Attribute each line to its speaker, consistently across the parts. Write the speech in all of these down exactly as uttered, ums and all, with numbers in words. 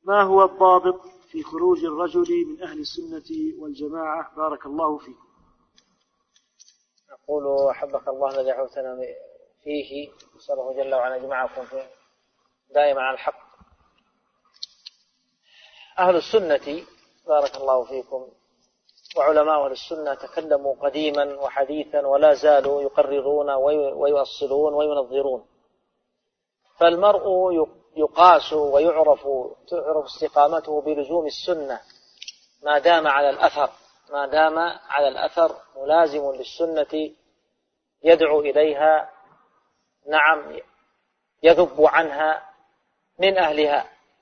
Speaker 1: ما هو الضابط في خروج الرجل من أهل السنة والجماعة؟ بارك الله فيكم.
Speaker 2: أقول أحبك الله الذي دعوتنا فيه، نسأل الله جل وعلا يجمعكم فيه دائما على الحق. أهل السنة بارك الله فيكم وعلماء أهل السنة تكلموا قديما وحديثا ولا زالوا يقررون ويؤصلون وينظرون. فالمرء يقاس ويعرف تعرف استقامته بلزوم السنة ما دام على الأثر ما دام على الأثر ملازم للسنة يدعو إليها، نعم، يذب عنها من أهلها.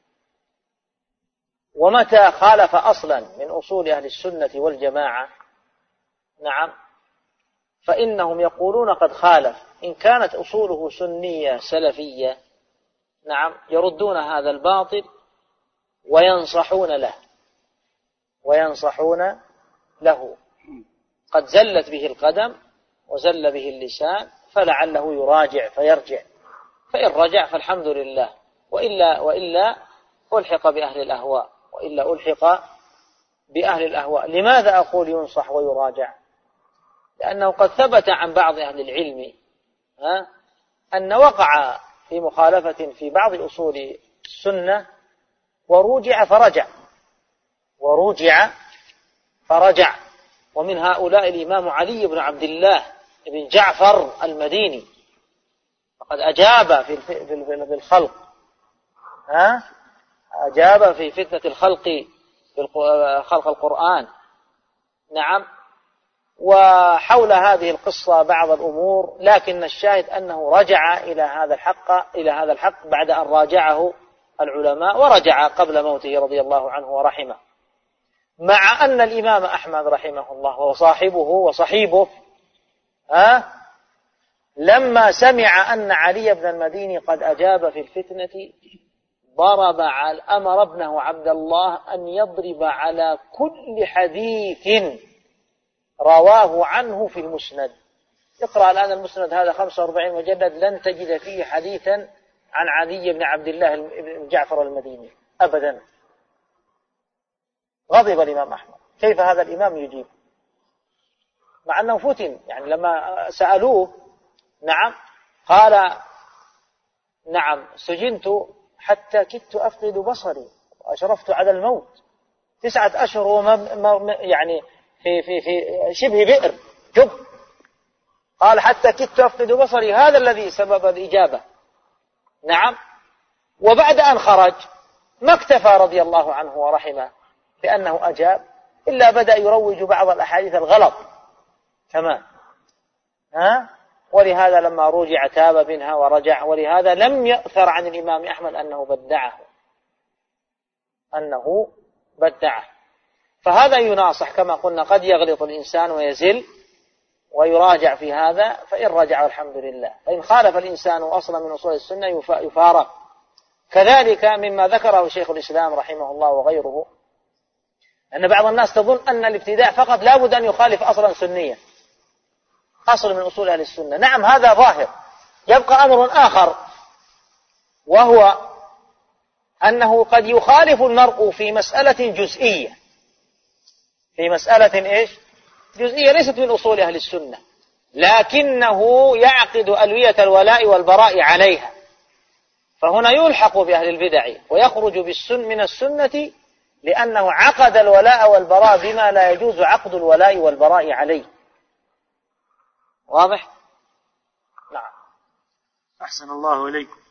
Speaker 2: ومتى خالف أصلا من أصول أهل السنة والجماعة، نعم، فإنهم يقولون قد خالف. إن كانت أصوله سنية سلفية، نعم، يردون هذا الباطل وينصحون له وينصحون له قد زلت به القدم وزل به اللسان، فلعله يراجع فيرجع، فإن رجع فالحمد لله، وإلا وإلا ألحق بأهل الأهواء وإلا ألحق بأهل الأهواء. لماذا أقول ينصح ويراجع؟ لأنه قد ثبت عن بعض أهل العلم ها أن وقع في مخالفة في بعض أصول السنة ورجع فرجع ورجع فرجع ومن هؤلاء الإمام علي بن عبد الله بن جعفر المديني، فقد أجاب في الخلق ها أجاب في فتنة الخلق خلق القرآن، نعم، وحول هذه القصة بعض الأمور، لكن الشاهد أنه رجع إلى هذا الحق إلى هذا الحق بعد أن راجعه العلماء، ورجع قبل موته رضي الله عنه ورحمه. مع أن الإمام أحمد رحمه الله وصاحبه وصحيبه ها لما سمع أن علي بن المديني قد أجاب في الفتنة ضرب على أمر ابنه عبد الله أن يضرب على كل حديث رواه عنه في المسند. اقرأ الآن المسند هذا خمسة وأربعين مجلد، لن تجد فيه حديثا عن علي بن عبد الله بن جعفر المديني أبدا. غضب الإمام أحمد، كيف هذا الإمام يجيب مع أنه فتن؟ يعني لما سألوه، نعم، قال نعم سجنت حتى كدت أفقد بصري وأشرفت على الموت، تسعة أشهر وما يعني في في في شبه بئر جب. قال حتى كدت أفقد بصري، هذا الذي سبب الإجابة، نعم. وبعد أن خرج ما اكتفى رضي الله عنه ورحمه بأنه أجاب، إلا بدأ يروج بعض الأحاديث الغلط كمان ها ولهذا لما رجع تاب منها ورجع. ولهذا لم يؤثر عن الإمام أحمد أنه بدعه أنه بدعه فهذا يناصح كما قلنا. قد يغلط الإنسان ويزل ويراجع في هذا، فإن رجع الحمد لله، فإن خالف الإنسان أصلا من أصول السنة يفارق. كذلك مما ذكره شيخ الإسلام رحمه الله وغيره أن بعض الناس تظن أن الابتداع فقط لا بد أن يخالف أصلا سنيا، أصل من أصول أهل السنة. نعم هذا ظاهر. يبقى أمر آخر، وهو أنه قد يخالف المرء في مسألة جزئية في مسألة إيش؟ جزئية ليست من أصول أهل السنة، لكنه يعقد ألوية الولاء والبراء عليها، فهنا يلحق بأهل البدع ويخرج بالسن من السنة لأنه عقد الولاء والبراء بما لا يجوز عقد الولاء والبراء عليه. واضح؟ نعم.
Speaker 1: أحسن الله إليكم.